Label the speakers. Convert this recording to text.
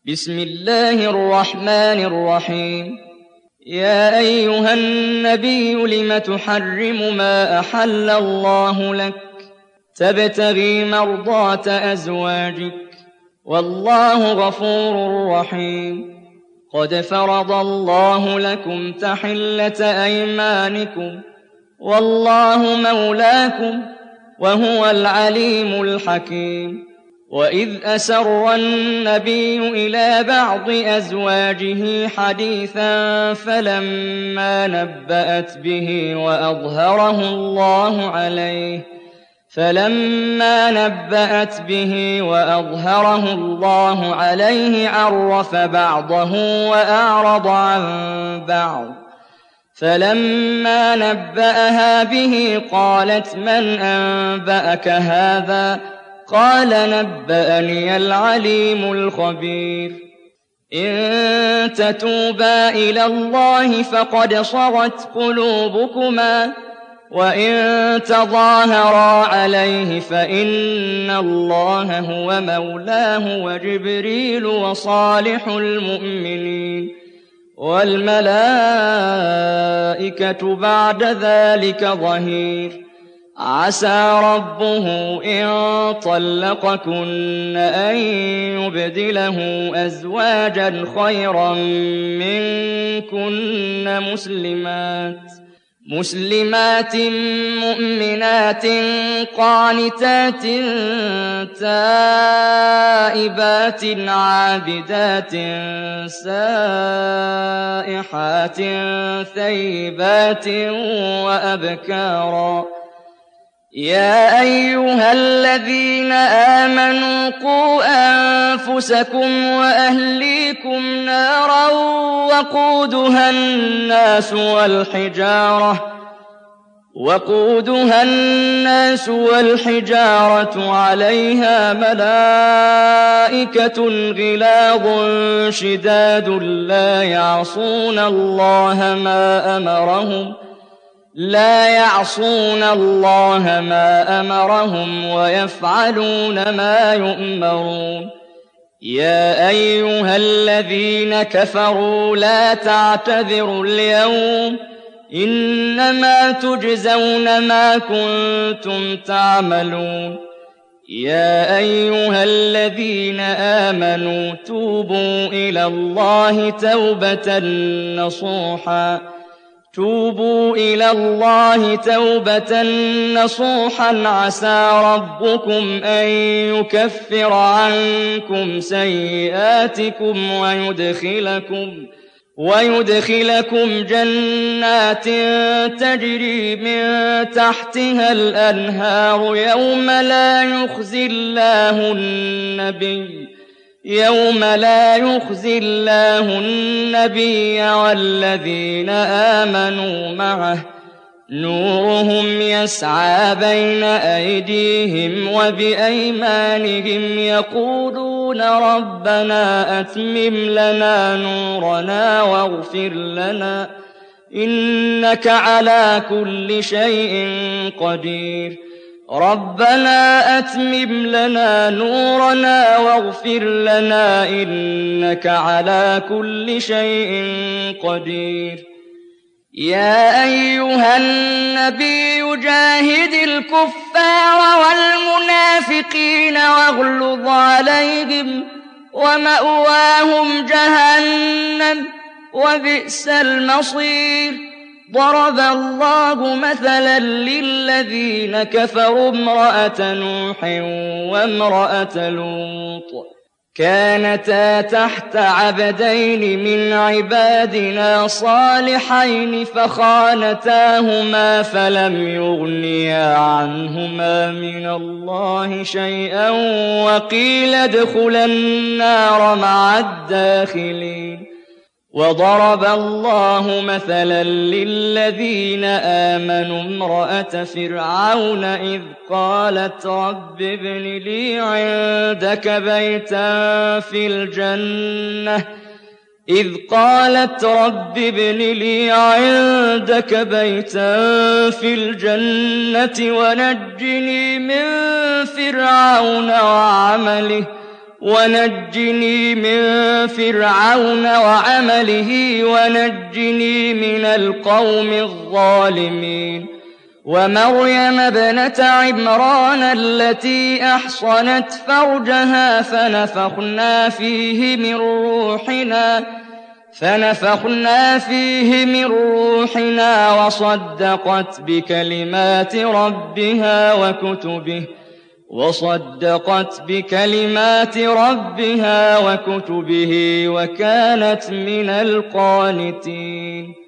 Speaker 1: بسم الله الرحمن الرحيم. يا أيها النبي لم تحرم ما أحل الله لك تبتغي مرضات أزواجك والله غفور رحيم. قد فرض الله لكم تحلة أيمانكم والله مولاكم وهو العليم الحكيم. وإذ أسر النبي إلى بعض أزواجه حديثا فلما نبأت به وأظهره الله عليه عرف بعضه وأعرض عن بعض. فلما نبأها به قالت من أنبأك هذا؟ قال نبأني العليم الخبير. إن تتوبا إلى الله فقد صغت قلوبكما وإن تظاهرا عليه فإن الله هو مولاه وجبريل وصالح المؤمنين والملائكة بعد ذلك ظهير. عسى ربه إن طلقكن أن يبدله أزواجا خيرا منكن مسلمات مؤمنات قانتات تائبات عابدات سائحات ثيبات وأبكارا. يا أيها الذين آمنوا قوا أنفسكم وأهليكم نارا وقودها الناس والحجارة عليها ملائكة غلاظ شداد لا يعصون الله ما أمرهم ويفعلون ما يؤمرون. يا أيها الذين كفروا لا تعتذروا اليوم إنما تجزون ما كنتم تعملون. يا أيها الذين آمنوا توبوا إلى الله توبة نصوحا عسى ربكم أن يكفر عنكم سيئاتكم ويدخلكم جنات تجري من تحتها الأنهار يوم لا يخزي الله النبي والذين آمنوا معه نورهم يسعى بين أيديهم وبأيمانهم يقولون ربنا أتمم لنا نورنا واغفر لنا إنك على كل شيء قدير. ربنا أتمم لنا نورنا واغفر لنا إنك على كل شيء قدير. يا أيها النبي جاهد الكفار والمنافقين واغلظ عليهم ومأواهم جهنم وبئس المصير. ضرب الله مثلا للذين كفروا امرأة نوح وامرأة لوط كانتا تحت عبدين من عبادنا صالحين فخانتاهما فلم يغنيا عنهما من الله شيئا وقيل ادخلا النار مع الداخلين. وضرب الله مثلا للذين آمنوا امرأة فرعون إذ قالت رب ابن لي عندك بيتا في الجنة ونجني من فرعون فِرْعَوْنَ وَعَمَلِهِ وَنَجِّنِي مِنَ الْقَوْمِ الظَّالِمِينَ وَمَرْيَمَ ابْنَتَ عِمْرَانَ الَّتِي أَحْصَنَتْ فَرْجَهَا فَنَفَخْنَا فِيهِ مِن رُّوحِنَا وَصَدَّقَتْ بِكَلِمَاتِ رَبِّهَا وَكُتُبِهِ وَكَانَتْ مِنَ الْقَانِتِينَ